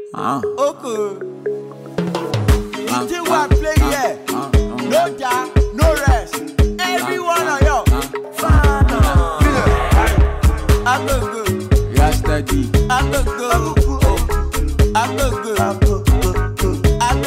Okay. You think I play here? No job, no rest. Everyone on yo. I go good. Yeah, steady. I go good. I go good. I go good.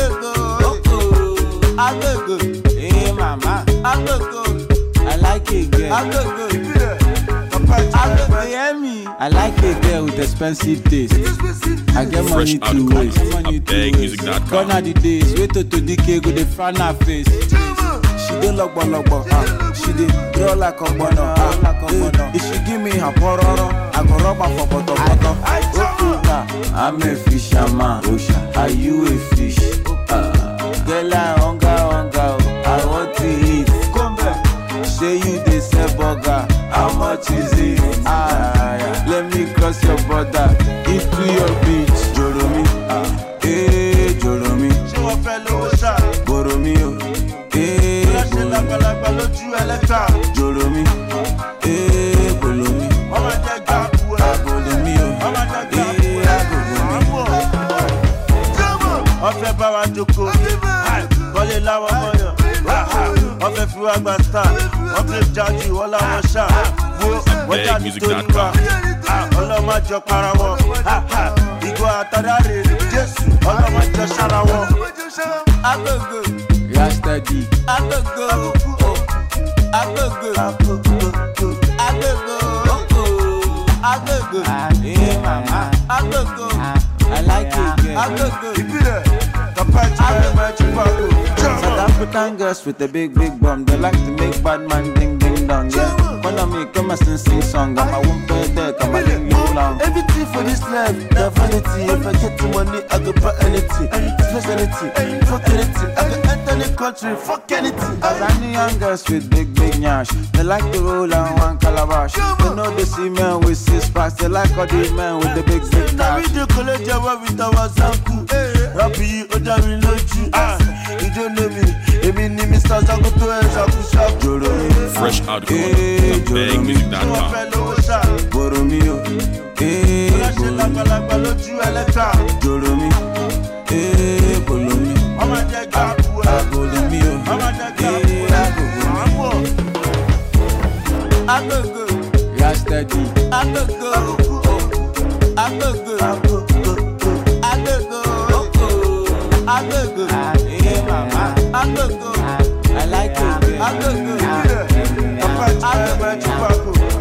I go good. Hey, mama. I go good. I like it, girl. I go good. I go good. Hear me? I like a girl with expensive taste. I get money Fresh out to of waste. BagMusic.com. Gone are the days. Wait to DK go the front her face. She dey logbo. She dey draw like a bono. If she give me her pororo, I go rub her for bottom. I'm a fisherman. Are you a fish? Girl, I hunger. I want to eat. Say you dey sell burger. How much is it? Let me cross your border into your beach. Joromi, Joromi. Ṣé wọ́n fẹ́ lówó ṣá? Boromi, Ṣé lágbàlagbà lójú ẹlẹ́ta? Joromi, Bolomi. Wọ́n máa jẹ́ gbàgbó ẹ̀. Agolomi, Wọ́n máa jẹ́ gbàgbó ẹ̀. Wọ́n fẹ́ bá wa jókòó. Bọ́lé láwọn mọ́yàn. Wọ́n fẹ́ fi wá gba star. Wọ́n fi jáde wọ́n láwọn ṣá. Wọ́n jáde torí wa. Ọlọ́mọjọ para wọn. Ìgò àtàdáre Jésù. Ọlọ́mọjọ ṣára wọn. Agogo. Yeah, steady. Agogo. Agogo. Agogo. Hey, mama. Agogo. I like it, girl. Agogo. South African girls with a big bum. They like to make bad man ding dong. Yeah. Follow me, come and sing song. I'm a wumpe there, come and ding long. Everything for this life, the vanity. If I get the money, I go buy anything. Stress anything, fuck anything. I go enter the country, fuck anything. As I know young girls with big nyash. They like to roll on one calabash. They know they see men with 6 packs. They like all the men with the big Now we cash. do college with our zanku. Rapi, Odari Loju. You don't know me. Emi ni Mr. Zagoto and Zakusha. Joromi, Fresh out of Joromi, BagMusic.com. Boromio, Ṣé lágbàlagbà lójú ẹlẹ́ta? Joromi, Bolomi, Wọ́n máa jẹ́ gbàgbó ẹ̀. Agolomio, Wọ́n máa jẹ́ gbàgbó ẹ̀. Agogo. yeah, steady. Agogo. Agogo. Agogo. Hey, mama. Agogo. I like it, girl. Agogo. Yeah. Agogo.